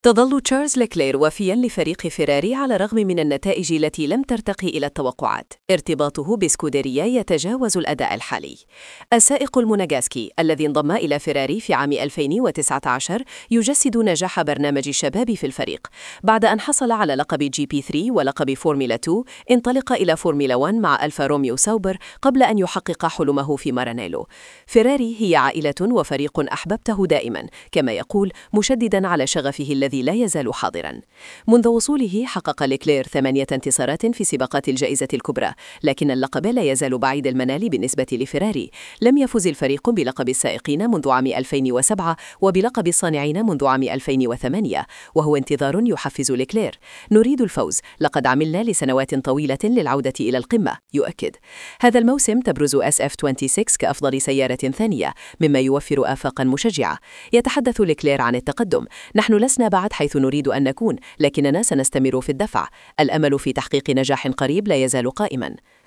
تظل تشارلز ليكلير وفياً لفريق فيراري على الرغم من النتائج التي لم ترتقي إلى التوقعات. ارتباطه بسكوديريا يتجاوز الأداء الحالي. السائق المونغاسكي الذي انضم إلى فيراري في عام 2019 يجسد نجاح برنامج الشباب في الفريق. بعد أن حصل على لقب جي بي 3 ولقب فورمولا 2، انطلق إلى فورمولا 1 مع ألفا روميو ساوبر قبل أن يحقق حلمه في مارانيلو. فيراري هي عائلة وفريق أحببته دائماً، كما يقول مشدداً على شغفه الذي لا يزال حاضراً. منذ وصوله حقق ليكلير 8 انتصارات في سباقات الجائزة الكبرى، لكن اللقب لا يزال بعيد المنال بالنسبة لفيراري. لم يفز الفريق بلقب السائقين منذ عام 2007 وبلقب الصانعين منذ عام 2008، وهو انتظار يحفز ليكلير. نريد الفوز، لقد عملنا لسنوات طويلة للعودة إلى القمة، يؤكد. هذا الموسم تبرز SF26 كأفضل سيارة ثانية، مما يوفر آفاقاً مشجعة. يتحدث ليكلير عن التقدم: نحن لسنا بعد حيث نريد أن نكون، لكننا سنستمر في الدفع. الأمل في تحقيق نجاح قريب لا يزال قائماً.